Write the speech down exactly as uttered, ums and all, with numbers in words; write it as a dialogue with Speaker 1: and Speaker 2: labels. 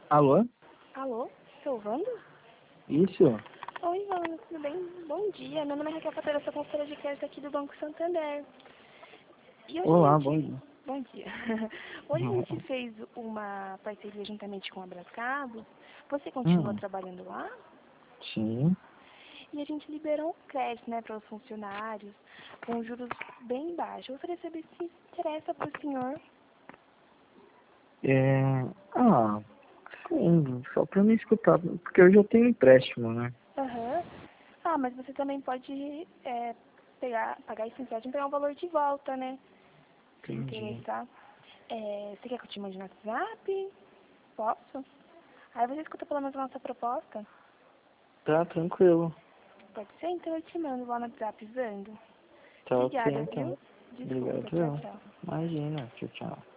Speaker 1: Alô?
Speaker 2: Alô, seu Wanda?
Speaker 1: Isso?
Speaker 2: Oi, Wanda, tudo bem? Bom dia, meu nome é Raquel Pateira, sou consultora de crédito aqui do Banco Santander. E hoje a
Speaker 1: Olá, bom
Speaker 2: gente...
Speaker 1: dia.
Speaker 2: Bom dia. Hoje a gente fez uma parceria juntamente com a Abrascado. Você continua
Speaker 1: Hum,
Speaker 2: trabalhando lá?
Speaker 1: sim.
Speaker 2: E a gente liberou um crédito, né, para os funcionários, com juros bem baixos. Eu gostaria de saber se interessa para o senhor.
Speaker 1: É... Ah, sim, só pra me escutar, porque eu já tenho empréstimo, né?
Speaker 2: Aham. Ah, mas você também pode é, pegar, pagar esse empréstimo e pegar um valor de volta, né? Se
Speaker 1: Entendi.
Speaker 2: interessar. É, você quer que eu te mande no WhatsApp? Posso? Aí você escuta pelo menos a nossa proposta.
Speaker 1: Tá, tranquilo.
Speaker 2: Pode ser? Então eu te mando lá no WhatsApp, Zando.
Speaker 1: Tá ok,
Speaker 2: Obrigada,
Speaker 1: então.
Speaker 2: viu? Desculpa,
Speaker 1: Obrigado,
Speaker 2: tchau,
Speaker 1: eu.
Speaker 2: tchau.
Speaker 1: Imagina, tchau, tchau.